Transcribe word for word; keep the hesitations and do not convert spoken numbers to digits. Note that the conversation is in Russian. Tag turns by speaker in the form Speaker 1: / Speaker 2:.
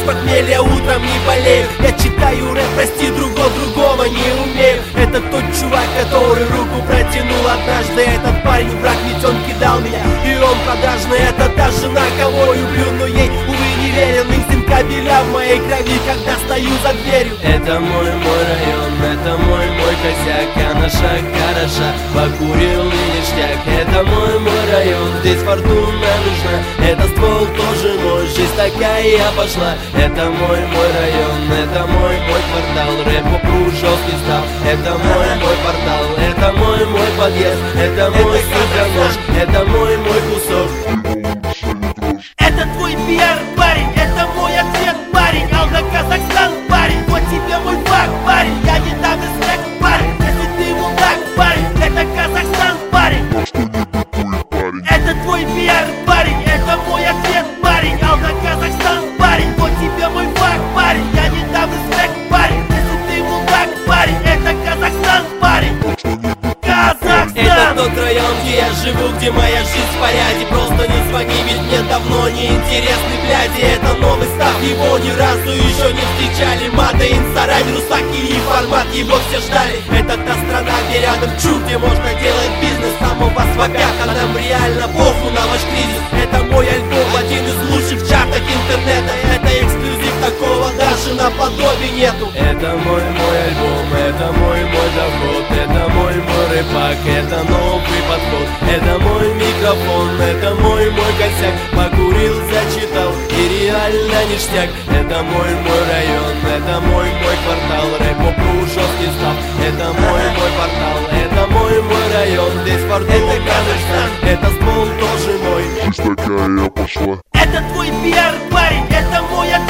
Speaker 1: с похмелья утром не болею. Я читаю рэп, прости, другого другого не умею. Это тот чувак, который руку протянул однажды. Этот парень враг, ведь он кидал меня, и он продажный. Это та жена, кого люблю, но ей, увы, не верен. Инстинкт кабеля в моей крови, когда стою за дверью.
Speaker 2: Это мой, мой район, это мой, мой косяк. Она шаг хороша, покурил и ништяк. Это мой, мой район, здесь фортуна нужна. Это ствол тоже мой, жизнь такая я пошла. Это мой, мой район, это мой, мой квартал. Рэп попру жесткий стал. Это мой, мой портал, это мой, мой подъезд. Это мой супернож, это мой, мой кусок.
Speaker 1: Это твой пиар, парень, это мой ответ, парень. Алга, Казахстан, парень, вот тебе мой факт, парень. Я не дам респект, парень, если ты мудак, парень. Это Казахстан, парень. Это твой пиар, парень, это мой ответ, парень. Алга, Казахстан, парень, вот тебе мой факт, парень. Я не дам респект, парень, если ты мудак, парень. Это Казахстан, парень. Казахстан.
Speaker 2: Это тот район, где я живу, где моя жизнь в порядке. Просто не звони, ведь мне давно не интересны бляди. Это новый став, его ни разу еще не встречали. Мата, инстарайм, русаки и формат, его все ждали. Это та страна, где рядом чу, где можно делать бизнес. Там у вас вопят, а нам реально похуй на ваш кризис. Это мой альбом, один из лучших в чартах интернета. Это эксклюзив, такого даже наподобие нету. Это мой, мой альбом, это мой, мой доход. Это мой, мой рэпак, это новый подход. Это мой микрофон, это мой, мой косяк. Покурил, зачитал и реально ништяк. Это мой, мой район, это мой, мой квартал. Рэп попру жесткий став. Это мой, мой портал, это мой, мой район. Здесь фортуна, Казахстан, это ствол тоже мой.
Speaker 3: Жизнь такая я пошла.
Speaker 1: Это твой пиар, парень, это мой